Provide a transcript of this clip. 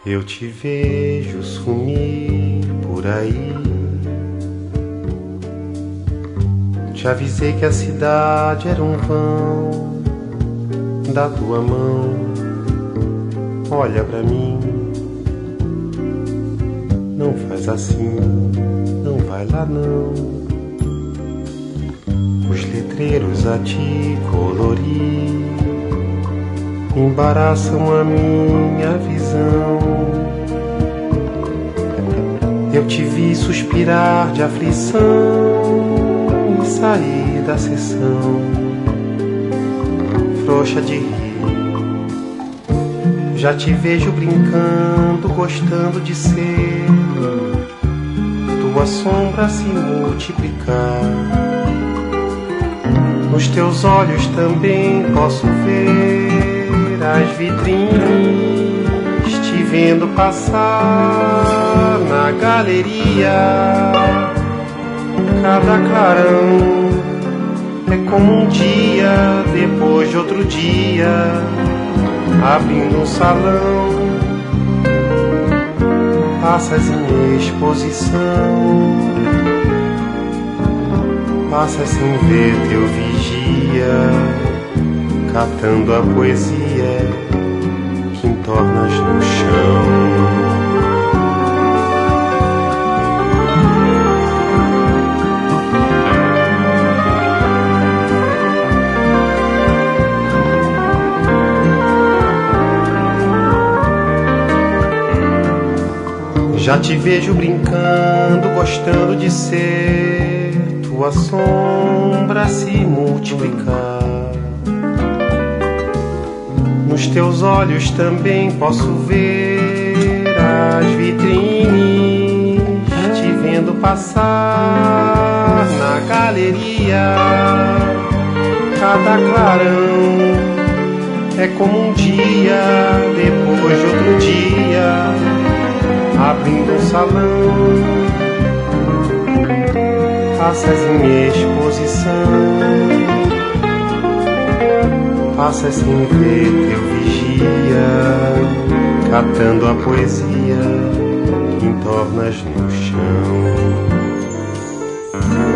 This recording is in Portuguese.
Eu te vejo sumir por aí. Te avisei que a cidade era um vão da tua mão. Olha pra mim, não faz assim, não vai lá não. Os letreiros a te colorir embaraçam a minha visão. Eu te vi suspirar de aflição e sair da sessão, frouxa de rir. Já te vejo brincando, gostando de ser tua sombra se multiplicar. Nos teus olhos também posso ver as vitrines, te vendo passar na galeria. Cada clarão é como um dia depois de outro dia, abrindo um salão. Passas em exposição, passas sem ver teu vigia, catando a poesia que entornas no chão. Já te vejo brincando, gostando de ser tua sombra se multiplicar. Nos teus olhos também posso ver as vitrines, te vendo passar na galeria. Cada clarão é como um dia depois de outro dia, abrindo um salão. Passas em exposição, passas sem ver teu vigia, catando a poesia que entornas no chão.